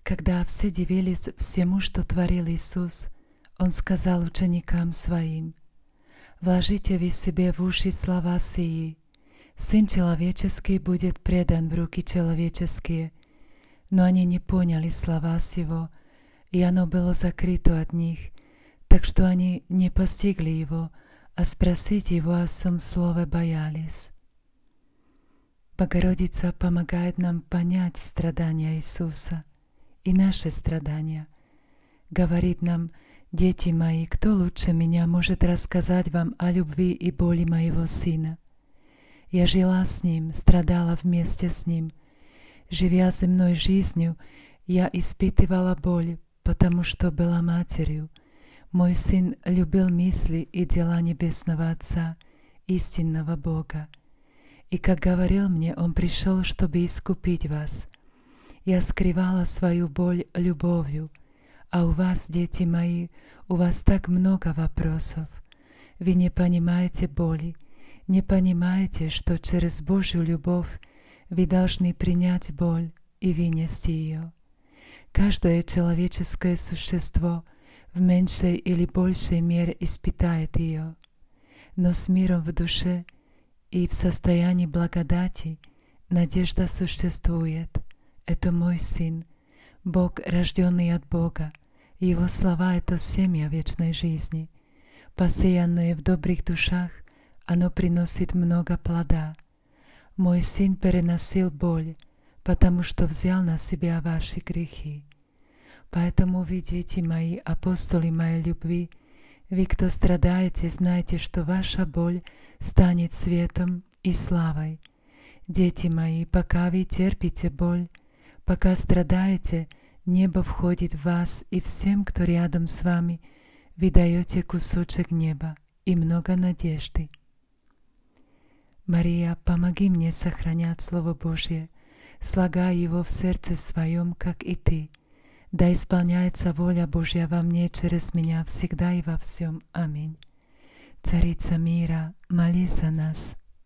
Когда все дивились всему, что творил Иисус, Он сказал ученикам Своим: «Вложите вы себе в уши слова сии. Сын человеческий будет предан в руки человеческие». Но они не поняли слова сего, и оно было закрыто от них, так что они не постигли его, а спросить его о сем слове боялись. Богородица помогает нам понять страдания Иисуса и наши страдания. Говорит нам: «Дети мои, кто лучше меня может рассказать вам о любви и боли моего Сына? Я жила с Ним, страдала вместе с Ним. Живя земной жизнью, я испытывала боль, потому что была матерью. Мой Сын любил мысли и дела Небесного Отца, истинного Бога. И, как говорил мне, Он пришел, чтобы искупить вас. Я скрывала свою боль любовью, а у вас, дети мои, у вас так много вопросов. Вы не понимаете боли, не понимаете, что через Божью любовь вы должны принять боль и вынести ее. Каждое человеческое существо в меньшей или большей мере испытает ее, но с миром в душе и в состоянии благодати надежда существует. Это мой Сын, Бог, рожденный от Бога. Его слова — это семя вечной жизни. Посеянное в добрых душах, оно приносит много плода. Мой Сын переносил боль, потому что взял на себя ваши грехи. Поэтому вы, дети мои, апостолы моей любви, вы, кто страдаете, знайте, что ваша боль станет светом и славой. Дети мои, пока вы терпите боль, пока страдаете, небо входит в вас, и всем, кто рядом с вами, вы даете кусочек неба и много надежды. Мария, помоги мне сохранять Слово Божье, слагая его в сердце своем, как и Ты. Да исполняется воля Божья во мне через меня всегда и во всем. Аминь. Царица мира, молись за нас.